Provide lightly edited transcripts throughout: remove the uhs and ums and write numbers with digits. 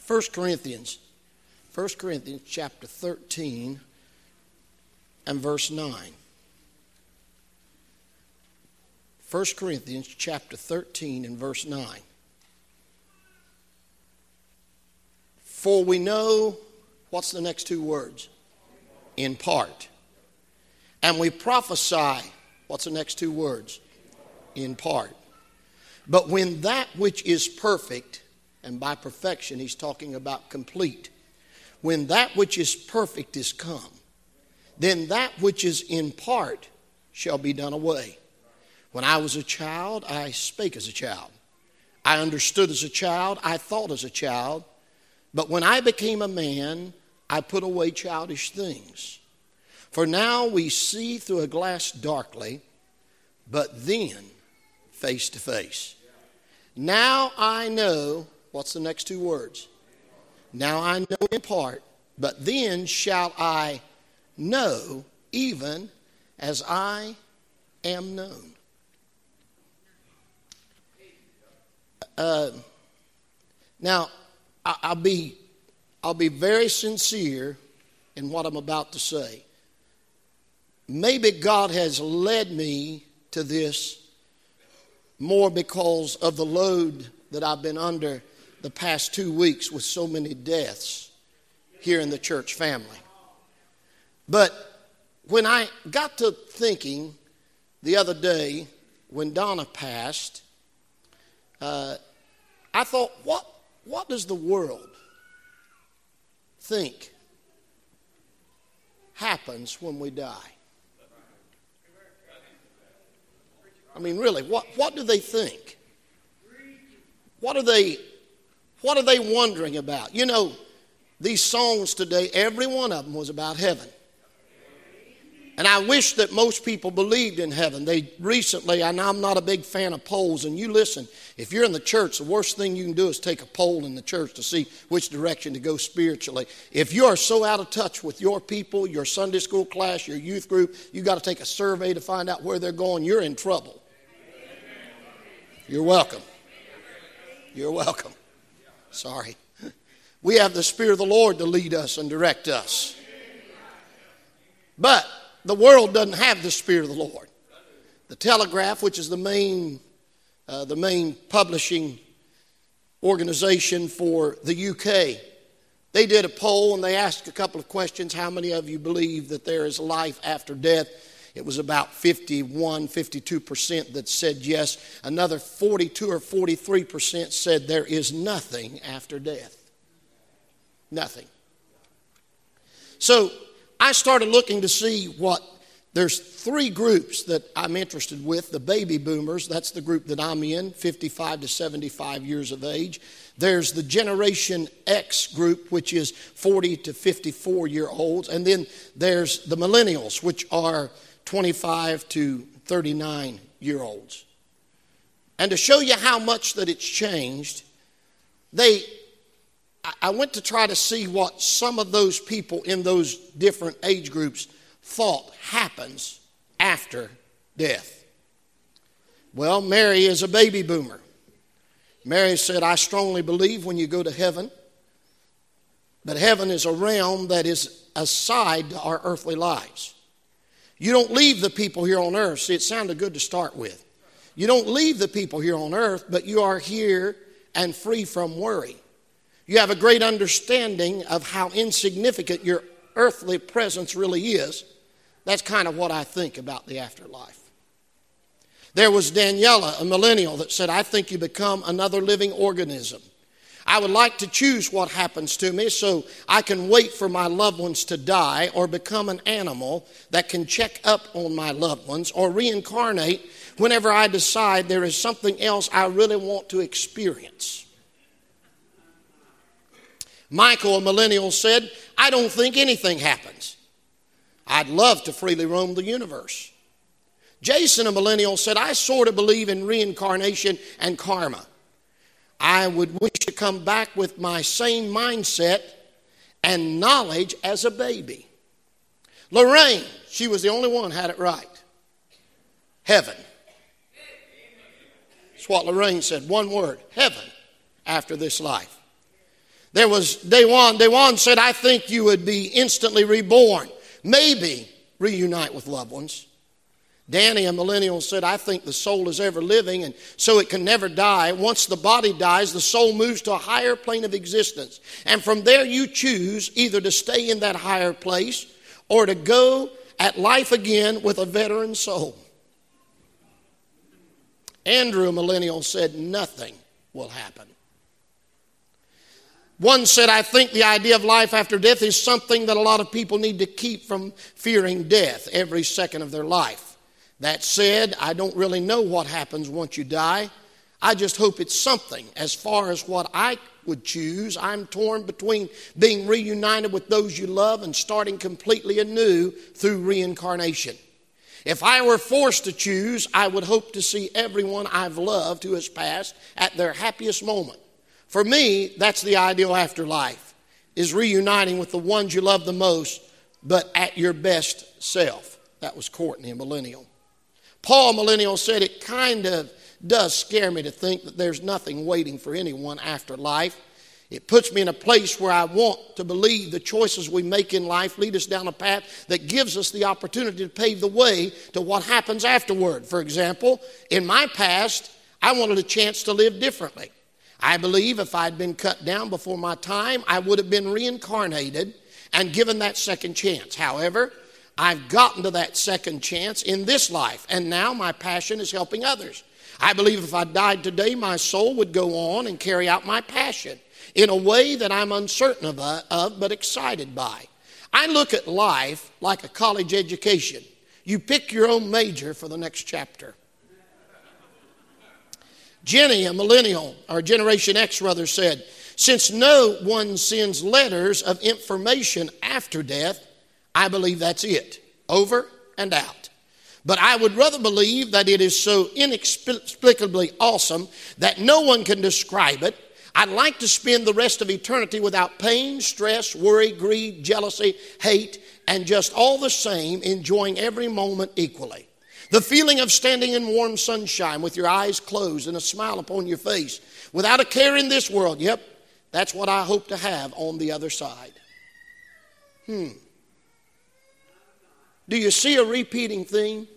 1 Corinthians chapter 13 and verse 9. 1 Corinthians chapter 13 and verse 9. For we know, what's the next two words? In part. And we prophesy, what's the next two words? In part. But when that which is perfect, and by perfection he's talking about complete, when that which is perfect is come, then that which is in part shall be done away. When I was a child, I spake as a child. I understood as a child, I thought as a child. But when I became a man, I put away childish things. For now we see through a glass darkly, but then face to face. Now I know, what's the next two words? Now I know in part, but then shall I know even as I am known. Now, I'll be very sincere in what I'm about to say. Maybe God has led me to this more because of the load that I've been under the past 2 weeks with so many deaths here in the church family. But when I got to thinking the other day when Donna passed, I thought, what does the world think happens when we die? I mean, really, what do they think? What are they wondering about? You know, these songs today, every one of them was about heaven. And I wish that most people believed in heaven. They recently, and I'm not a big fan of polls, and you listen, if you're in the church, the worst thing you can do is take a poll in the church to see which direction to go spiritually. If you are so out of touch with your people, your Sunday school class, your youth group, you got to take a survey to find out where they're going, you're in trouble. You're welcome. You're welcome. Sorry. We have the Spirit of the Lord to lead us and direct us. But the world doesn't have the Spirit of the Lord. The Telegraph, which is the main publishing organization for the UK, they did a poll and they asked a couple of questions. How many of you believe that there is life after death? It was about 52% that said yes. Another 42 or 43% said there is nothing after death. Nothing. So I started looking to see there's three groups that I'm interested with. The baby boomers, that's the group that I'm in, 55 to 75 years of age. There's the Generation X group, which is 40 to 54-year-olds. And then there's the millennials, which are 25 to 39-year-olds. And to show you how much that it's changed, I went to try to see what some of those people in those different age groups thought happens after death. Well, Mary is a baby boomer. Mary said, I strongly believe when you go to heaven, but heaven is a realm that is aside to our earthly lives. You don't leave the people here on earth. See, it sounded good to start with. You don't leave the people here on earth, but you are here and free from worry. You have a great understanding of how insignificant your earthly presence really is. That's kind of what I think about the afterlife. There was Daniela, a millennial, that said, I think you become another living organism. I would like to choose what happens to me so I can wait for my loved ones to die or become an animal that can check up on my loved ones or reincarnate whenever I decide there is something else I really want to experience. Michael, a millennial, said, I don't think anything happens. I'd love to freely roam the universe. Jason, a millennial, said, I sort of believe in reincarnation and karma. I would wish to come back with my same mindset and knowledge as a baby. Lorraine, she was the only one who had it right. Heaven. That's what Lorraine said, one word, heaven, after this life. There was Dewan. Dewan said, I think you would be instantly reborn. Maybe reunite with loved ones. Danny, a millennial, said, I think the soul is ever living and so it can never die. Once the body dies, the soul moves to a higher plane of existence. And from there you choose either to stay in that higher place or to go at life again with a veteran soul. Andrew, a millennial, said, nothing will happen. One said, I think the idea of life after death is something that a lot of people need to keep from fearing death every second of their life. That said, I don't really know what happens once you die. I just hope it's something. As far as what I would choose, I'm torn between being reunited with those you love and starting completely anew through reincarnation. If I were forced to choose, I would hope to see everyone I've loved who has passed at their happiest moment. For me, that's the ideal afterlife, is reuniting with the ones you love the most, but at your best self. That was Courtney, a millennial. Paul, millennial, said, it kind of does scare me to think that there's nothing waiting for anyone after life. It puts me in a place where I want to believe the choices we make in life lead us down a path that gives us the opportunity to pave the way to what happens afterward. For example, in my past, I wanted a chance to live differently. I believe if I'd been cut down before my time, I would have been reincarnated and given that second chance. However, I've gotten to that second chance in this life, and now my passion is helping others. I believe if I died today, my soul would go on and carry out my passion in a way that I'm uncertain of but excited by. I look at life like a college education. You pick your own major for the next chapter. Jenny, a millennial, or Generation X rather, said, since no one sends letters of information after death, I believe that's it, over and out. But I would rather believe that it is so inexplicably awesome that no one can describe it. I'd like to spend the rest of eternity without pain, stress, worry, greed, jealousy, hate, and just all the same enjoying every moment equally. The feeling of standing in warm sunshine with your eyes closed and a smile upon your face without a care in this world. Yep, that's what I hope to have on the other side. Do you see a repeating theme?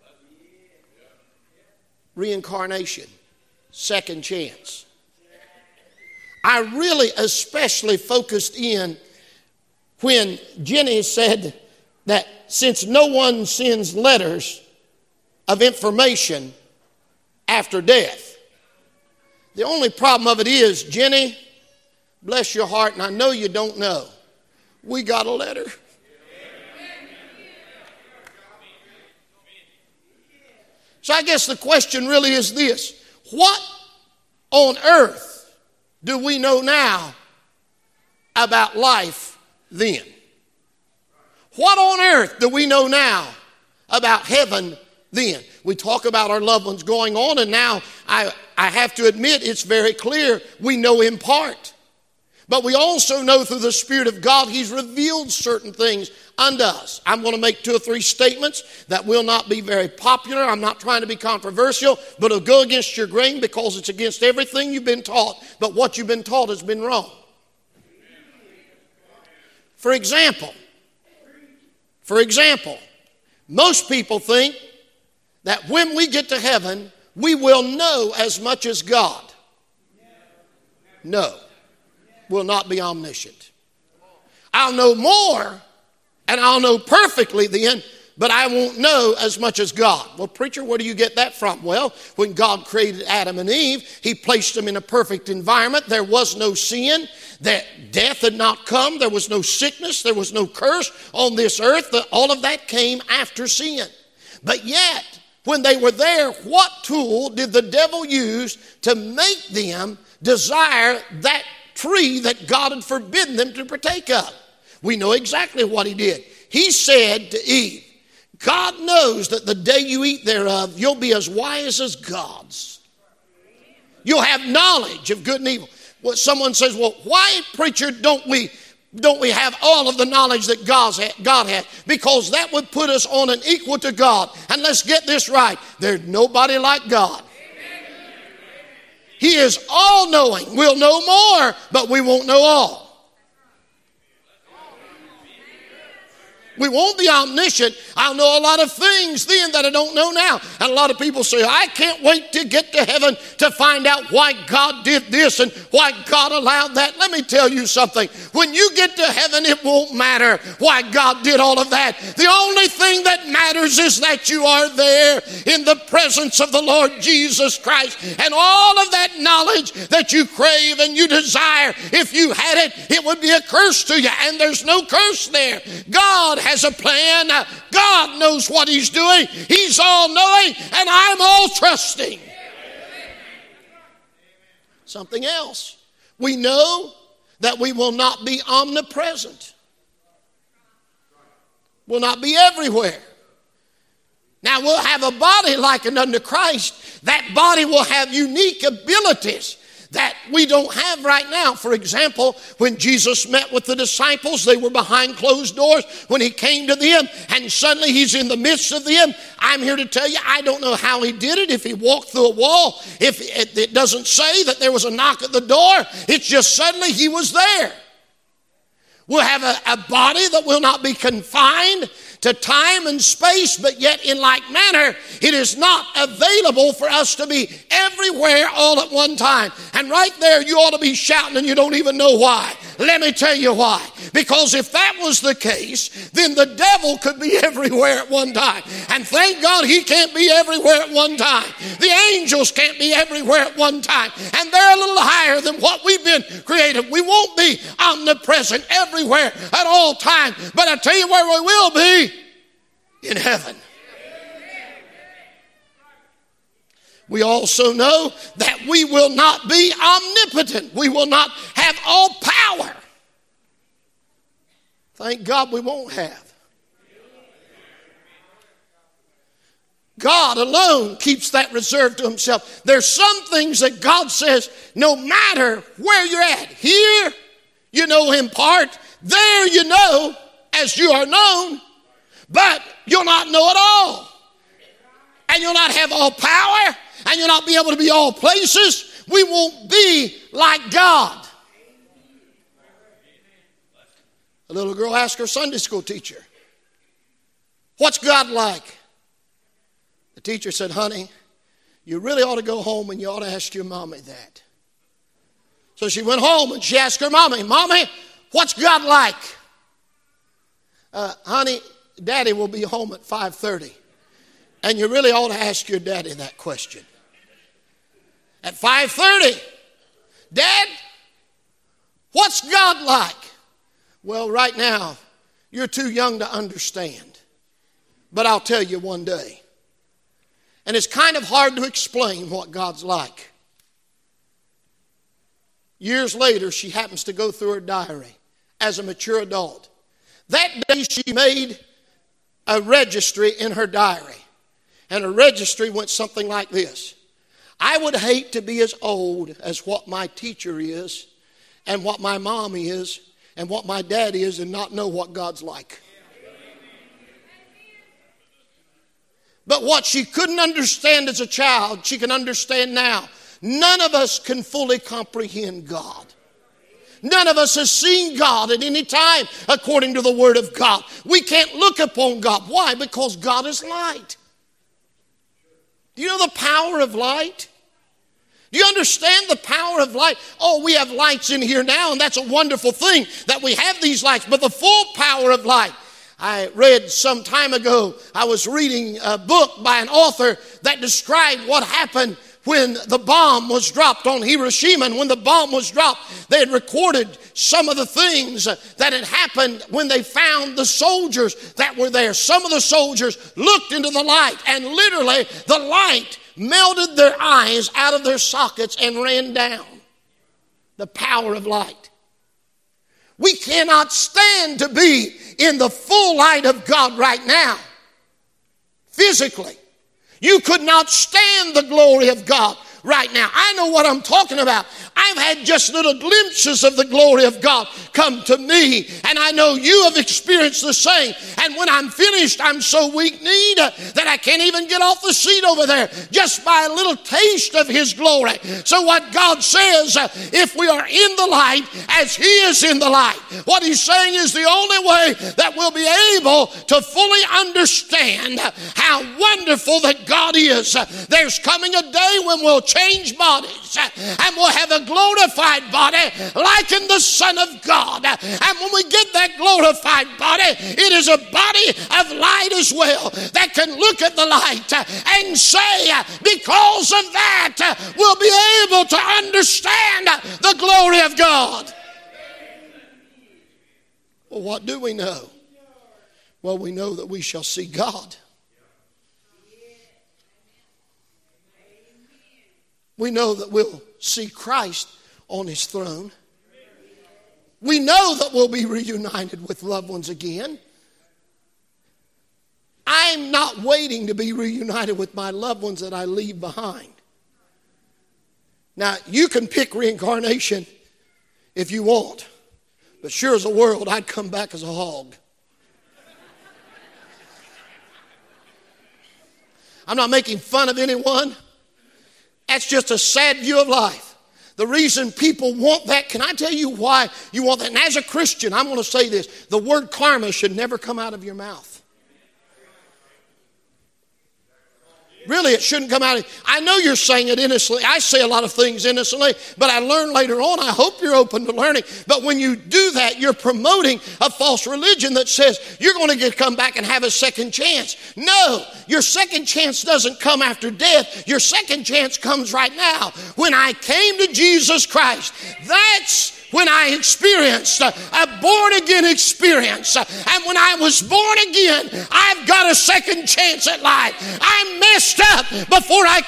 Reincarnation, second chance. I really especially focused in when Jenny said that since no one sends letters of information after death. The only problem of it is, Jenny, bless your heart, and I know you don't know, we got a letter. So I guess the question really is this: what on earth do we know now about life then? What on earth do we know now about heaven then? We talk about our loved ones going on, and now I have to admit it's very clear we know in part. But we also know through the Spirit of God He's revealed certain things unto us. I'm going to make 2 or 3 statements that will not be very popular. I'm not trying to be controversial, but it'll go against your grain because it's against everything you've been taught. But what you've been taught has been wrong. For example, most people think that when we get to heaven, we will know as much as God. No. Will not be omniscient. I'll know more and I'll know perfectly then, but I won't know as much as God. Well, preacher, where do you get that from? Well, when God created Adam and Eve, He placed them in a perfect environment. There was no sin. That death had not come. There was no sickness. There was no curse on this earth. All of that came after sin. But yet, when they were there, what tool did the devil use to make them desire that tree that God had forbidden them to partake of? We know exactly what he did. He said to Eve, God knows that the day you eat thereof, you'll be as wise as gods. You'll have knowledge of good and evil. Well, someone says, well, why, preacher, don't we have all of the knowledge that God has? Because that would put us on an equal to God. And let's get this right. There's nobody like God. He is all-knowing. We'll know more, but we won't know all. We won't be omniscient. I'll know a lot of things then that I don't know now. And a lot of people say, I can't wait to get to heaven to find out why God did this and why God allowed that. Let me tell you something. When you get to heaven, it won't matter why God did all of that. The only thing that matters is that you are there in the presence of the Lord Jesus Christ. And all of that knowledge that you crave and you desire, if you had it, it would be a curse to you. And there's no curse there. God has a plan. God knows what He's doing. He's all-knowing, and I'm all-trusting. Something else. We know that we will not be omnipresent. We'll not be everywhere. Now, we'll have a body likened unto Christ. That body will have unique abilities that we don't have right now. For example, when Jesus met with the disciples, they were behind closed doors. When He came to them and suddenly He's in the midst of them, I'm here to tell you, I don't know how He did it. If He walked through a wall, if it doesn't say that there was a knock at the door, it's just suddenly He was there. We'll have a body that will not be confined to time and space, but yet in like manner, it is not available for us to be everywhere all at one time. And right there, you ought to be shouting and you don't even know why. Let me tell you why. Because if that was the case, then the devil could be everywhere at one time. And thank God he can't be everywhere at one time. The angels can't be everywhere at one time. And they're a little higher than what we've been created. We won't be omnipresent everywhere at all times. But I tell you where we will be. In heaven. We also know that we will not be omnipotent. We will not have all power. Thank God we won't have. God alone keeps that reserved to Himself. There's some things that God says, no matter where you're at, here you know in part, there you know as you are known, but you'll not know it all. And you'll not have all power. And you'll not be able to be all places. We won't be like God. A little girl asked her Sunday school teacher, what's God like? The teacher said, honey, you really ought to go home and you ought to ask your mommy that. So she went home and she asked her mommy, Mommy, what's God like? Honey, Daddy will be home at 5:30. And you really ought to ask your daddy that question. At 5:30, Dad, what's God like? Well, right now, you're too young to understand. But I'll tell you one day. And it's kind of hard to explain what God's like. Years later, she happens to go through her diary as a mature adult. That day she made a registry in her diary. And her registry went something like this. I would hate to be as old as what my teacher is and what my mom is and what my dad is and not know what God's like. But what she couldn't understand as a child, she can understand now. None of us can fully comprehend God. None of us has seen God at any time according to the Word of God. We can't look upon God. Why? Because God is light. Do you know the power of light? Do you understand the power of light? Oh, we have lights in here now, and that's a wonderful thing that we have these lights. But the full power of light, I read some time ago, I was reading a book by an author that described what happened when the bomb was dropped on Hiroshima. And when the bomb was dropped, they had recorded some of the things that had happened when they found the soldiers that were there. Some of the soldiers looked into the light, and literally the light melted their eyes out of their sockets and ran down. The power of light. We cannot stand to be in the full light of God right now. Physically. You could not stand the glory of God right now. I know what I'm talking about. I've had just little glimpses of the glory of God come to me, and I know you have experienced the same. And when I'm finished, I'm so weak-kneed that I can't even get off the seat over there just by a little taste of His glory. So what God says, if we are in the light as He is in the light, what He's saying is the only way that we'll be able to fully understand how wonderful that God is. There's coming a day when we'll change bodies and we'll have a glorified body like in the Son of God. And when we get that glorified body, it is a body of light as well that can look at the light and say, because of that, we'll be able to understand the glory of God. Well, what do we know? Well, we know that we shall see God. We know that we'll see Christ on His throne. We know that we'll be reunited with loved ones again. I'm not waiting to be reunited with my loved ones that I leave behind. Now, you can pick reincarnation if you want, but sure as a world, I'd come back as a hog. I'm not making fun of anyone. That's just a sad view of life. The reason people want that, can I tell you why you want that? And as a Christian, I'm going to say this. The word karma should never come out of your mouth. Really, it shouldn't come out. I know you're saying it innocently. I say a lot of things innocently, but I learn later on. I hope you're open to learning. But when you do that, you're promoting a false religion that says you're going to come back and have a second chance. No, your second chance doesn't come after death. Your second chance comes right now. When I came to Jesus Christ, that's when I experienced a born-again experience. And when I was born again, I've got a second chance at life. I messed up before I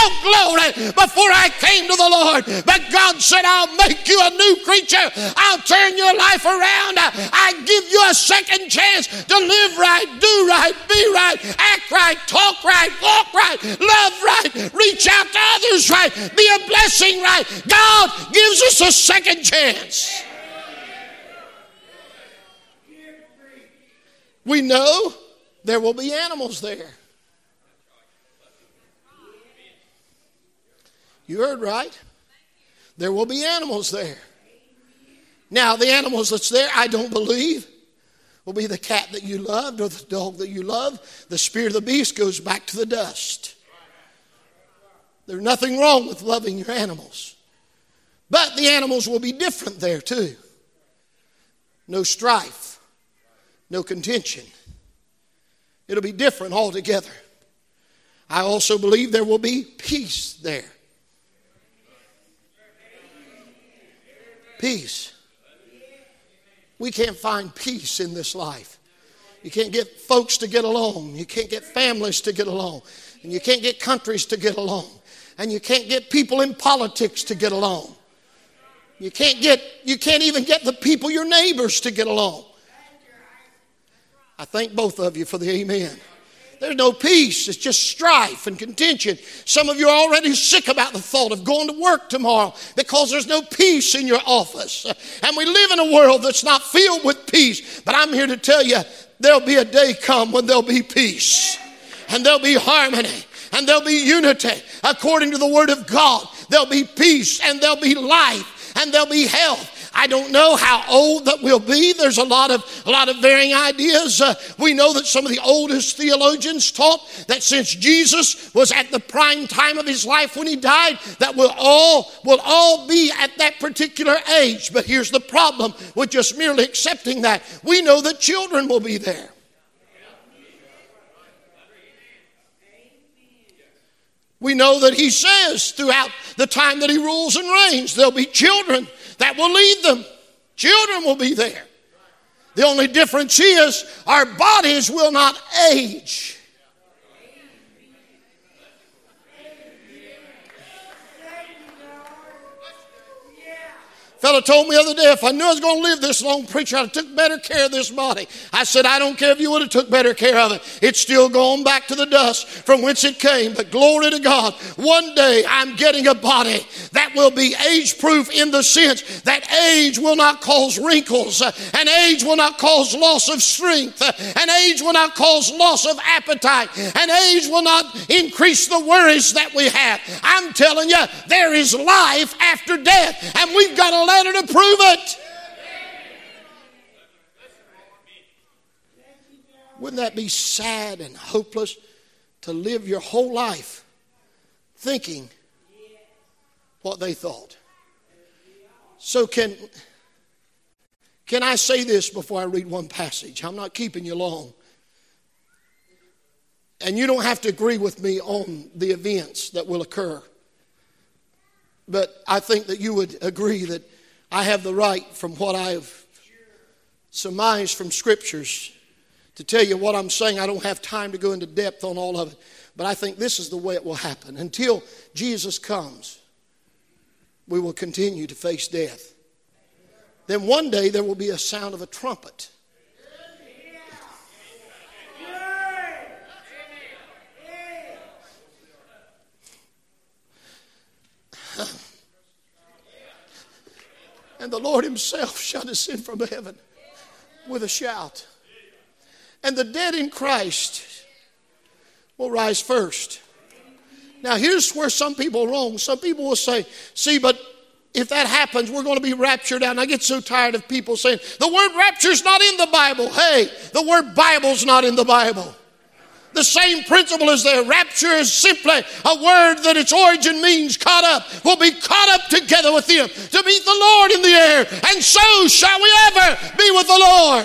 came to the Lord. But God said, I'll make you a new creature. I'll turn your life around. I give you a second chance to live right, do right, be right, act right, talk right, walk right, love right, reach out to others right, be a blessing right. God gives us a second chance. We know there will be animals there. You heard right. There will be animals there. Now, the animals that's there, I don't believe, will be the cat that you loved or the dog that you love. The spirit of the beast goes back to the dust. There's nothing wrong with loving your animals. But the animals will be different there too. No strife, no contention. It'll be different altogether. I also believe there will be peace there. Peace. We can't find peace in this life. You can't get folks to get along. You can't get families to get along. And you can't get countries to get along. And you can't get people in politics to get along. You can't even get the people, your neighbors, to get along. I thank both of you for the amen. There's no peace. It's just strife and contention. Some of you are already sick about the thought of going to work tomorrow because there's no peace in your office. And we live in a world that's not filled with peace. But I'm here to tell you, there'll be a day come when there'll be peace. And there'll be harmony. And there'll be unity. According to the Word of God, there'll be peace and there'll be life. And there'll be health. I don't know how old that we'll be. There's a lot of varying ideas. We know that some of the oldest theologians taught that since Jesus was at the prime time of his life when he died, that we'll all be at that particular age. But here's the problem with just merely accepting that. We know that children will be there. We know that he says throughout the time that he rules and reigns, there'll be children that will lead them. Children will be there. The only difference is our bodies will not age. Fellow told me the other day, if I knew I was going to live this long, preacher, I'd have took better care of this body. I said, I don't care if you would have took better care of it. It's still going back to the dust from whence it came. But glory to God, one day I'm getting a body that will be age-proof in the sense that age will not cause wrinkles, and age will not cause loss of strength, and age will not cause loss of appetite, and age will not increase the worries that we have. I'm telling you, there is life after death, and we've got a letter to prove it. Wouldn't that be sad and hopeless to live your whole life thinking what they thought? So can I say this before I read one passage? I'm not keeping you long. And you don't have to agree with me on the events that will occur. But I think that you would agree that I have the right, from what I've surmised from scriptures, to tell you what I'm saying. I don't have time to go into depth on all of it. But I think this is the way it will happen. Until Jesus comes, we will continue to face death. Then one day there will be a sound of a trumpet. And the Lord himself shall descend from heaven with a shout. And the dead in Christ will rise first. Now here's where some people are wrong. Some people will say, see, but if that happens, we're going to be raptured out. And I get so tired of people saying, the word rapture is not in the Bible. Hey, the word Bible's not in the Bible. The same principle is there. Rapture is simply a word that its origin means caught up. We'll be caught up together with him to meet the Lord in the air. And so shall we ever be with the Lord.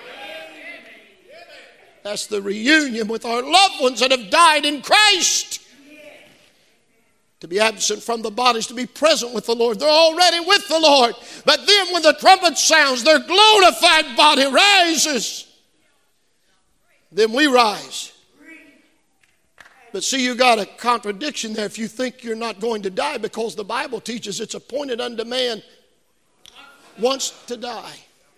That's the reunion with our loved ones that have died in Christ. To be absent from the bodies, to be present with the Lord. They're already with the Lord. But then when the trumpet sounds, their glorified body rises. Then we rise. But see, you got a contradiction there if you think you're not going to die, because the Bible teaches it's appointed unto man once to die.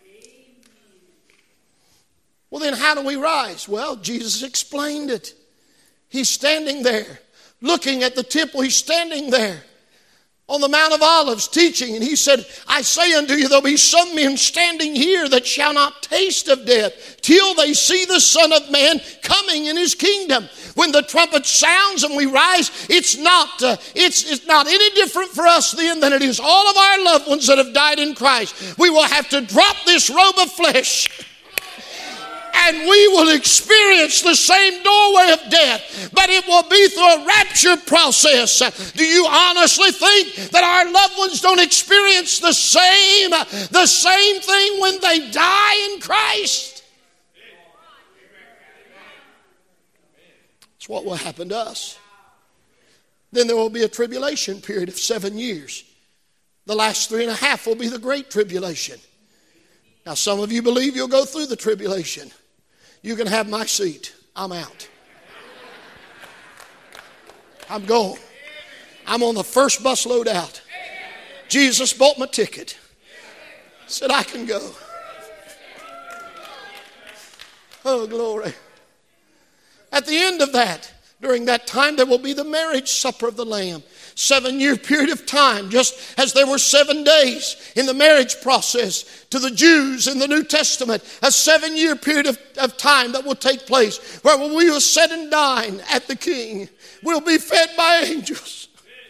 Well, then how do we rise? Well, Jesus explained it. He's standing there, looking at the temple. He's standing there on the Mount of Olives teaching. And he said, I say unto you, there'll be some men standing here that shall not taste of death till they see the Son of Man coming in his kingdom. When the trumpet sounds and we rise, it's not any different for us then than it is all of our loved ones that have died in Christ. We will have to drop this robe of flesh, and we will experience the same doorway of death, but it will be through a rapture process. Do you honestly think that our loved ones don't experience the same thing when they die in Christ? That's what will happen to us. Then there will be a tribulation period of 7 years. The last 3.5 will be the Great Tribulation. Now, some of you believe you'll go through the tribulation. You can have my seat. I'm out. I'm going. I'm on the first bus load out. Jesus bought my ticket. Said I can go. Oh, glory. At the end of that, during that time, there will be the marriage supper of the Lamb. 7-year period of time, just as there were 7 days in the marriage process to the Jews in the New Testament. A 7-year period of time that will take place where we will sit and dine at the King. We'll be fed by angels.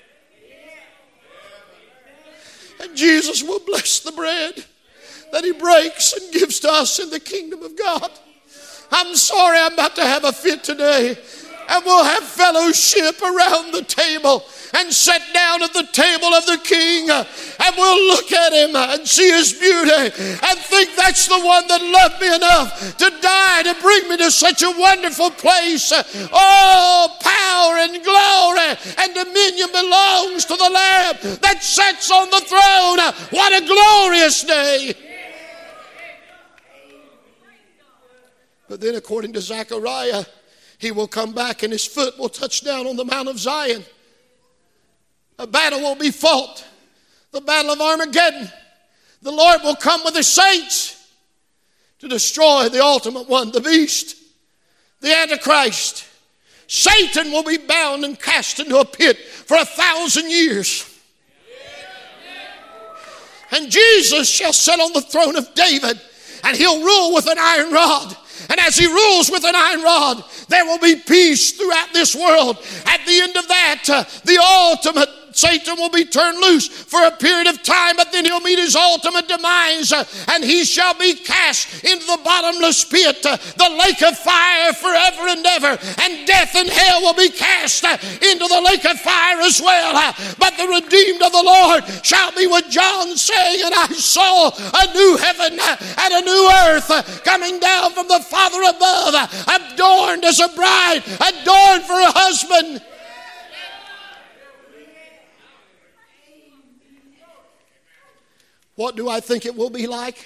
And Jesus will bless the bread that he breaks and gives to us in the kingdom of God. I'm sorry, I'm about to have a fit today. And we'll have fellowship around the table and sit down at the table of the King, and we'll look at him and see his beauty and think that's the one that loved me enough to die to bring me to such a wonderful place. Oh, power and glory and dominion belongs to the Lamb that sits on the throne. What a glorious day. But then, according to Zechariah, he will come back and his foot will touch down on the Mount of Zion. A battle will be fought. The battle of Armageddon. The Lord will come with His saints to destroy the ultimate one, the beast, the Antichrist. Satan will be bound and cast into a pit for 1,000 years. And Jesus shall sit on the throne of David, and He'll rule with an iron rod. And as He rules with an iron rod, there will be peace throughout this world. At the end of that, the ultimate Satan will be turned loose for a period of time, but then he'll meet his ultimate demise, and he shall be cast into the bottomless pit, the lake of fire forever and ever. And death and hell will be cast into the lake of fire as well. But the redeemed of the Lord shall be with John saying, and I saw a new heaven and a new earth coming down from the Father above, adorned as a bride, adorned for a husband. What do I think it will be like?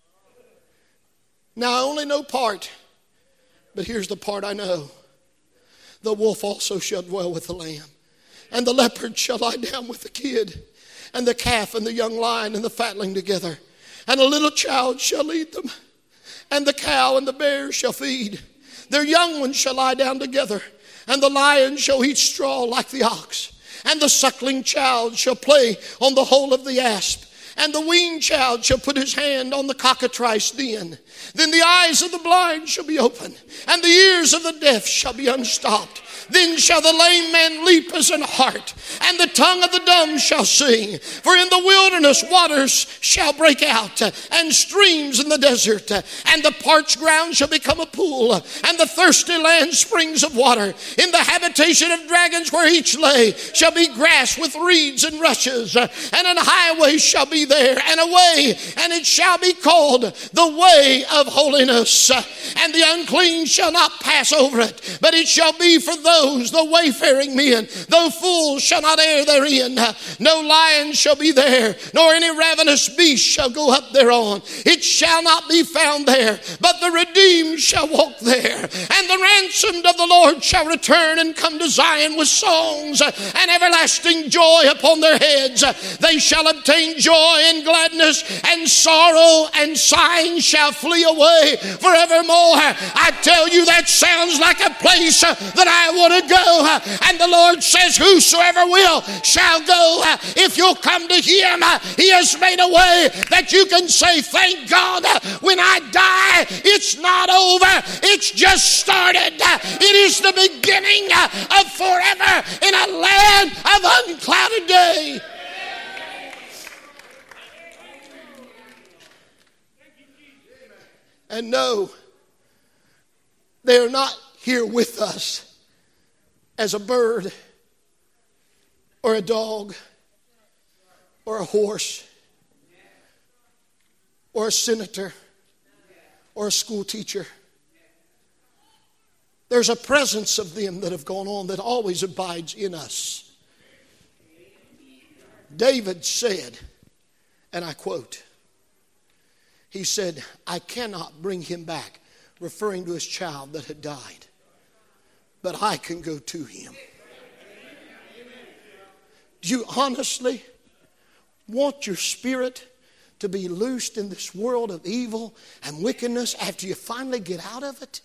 Now, I only know part, but here's the part I know. The wolf also shall dwell with the lamb, and the leopard shall lie down with the kid, and the calf and the young lion and the fatling together, and a little child shall lead them, and the cow and the bear shall feed. Their young ones shall lie down together, and the lion shall eat straw like the ox, and the suckling child shall play on the hole of the asp. And the weaned child shall put his hand on the cockatrice den. Then the eyes of the blind shall be opened, and the ears of the deaf shall be unstopped. Then shall the lame man leap as an hart, and the tongue of the dumb shall sing. For in the wilderness waters shall break out, and streams in the desert. And the parched ground shall become a pool, and the thirsty land springs of water. In the habitation of dragons where each lay shall be grass with reeds and rushes. And an highway shall be there, and a way, and it shall be called the way of holiness. And the unclean shall not pass over it, but it shall be for those, the wayfaring men. Though fools shall not err therein. No lion shall be there, nor any ravenous beast shall go up thereon. It shall not be found there, but the redeemed shall walk there. And the ransomed of the Lord shall return and come to Zion with songs and everlasting joy upon their heads. They shall obtain joy and gladness, and sorrow and sighing shall flee away forevermore. I tell you, that sounds like a place that I want to go. And the Lord says, whosoever will shall go. If you'll come to Him, He has made a way that you can say, thank God, when I die, it's not over. It's just started. It is the beginning of forever in a land of unclouded day. And no, they are not here with us as a bird or a dog or a horse or a senator or a school teacher. There's a presence of them that have gone on that always abides in us. David said, and I quote, he said, I cannot bring him back, referring to his child that had died, but I can go to him. Do you honestly want your spirit to be loosed in this world of evil and wickedness after you finally get out of it?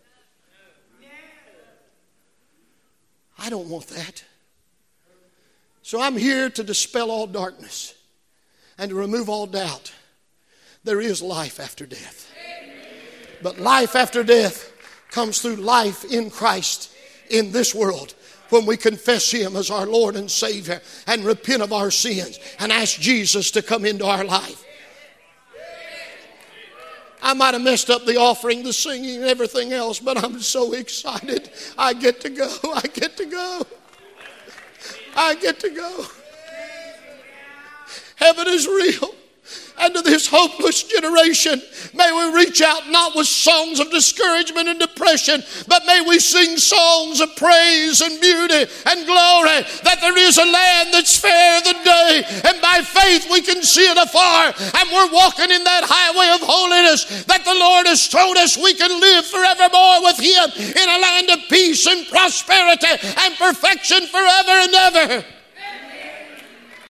I don't want that. So I'm here to dispel all darkness and to remove all doubt. There is life after death. But life after death comes through life in Christ in this world, when we confess Him as our Lord and Savior and repent of our sins and ask Jesus to come into our life. I might have messed up the offering, the singing, and everything else, but I'm so excited. I get to go. I get to go. I get to go. Heaven is real. And to this hopeless generation, may we reach out not with songs of discouragement and depression, but may we sing songs of praise and beauty and glory, that there is a land that's fairer than day, and by faith we can see it afar, and we're walking in that highway of holiness that the Lord has told us we can live forevermore with Him in a land of peace and prosperity and perfection forever and ever.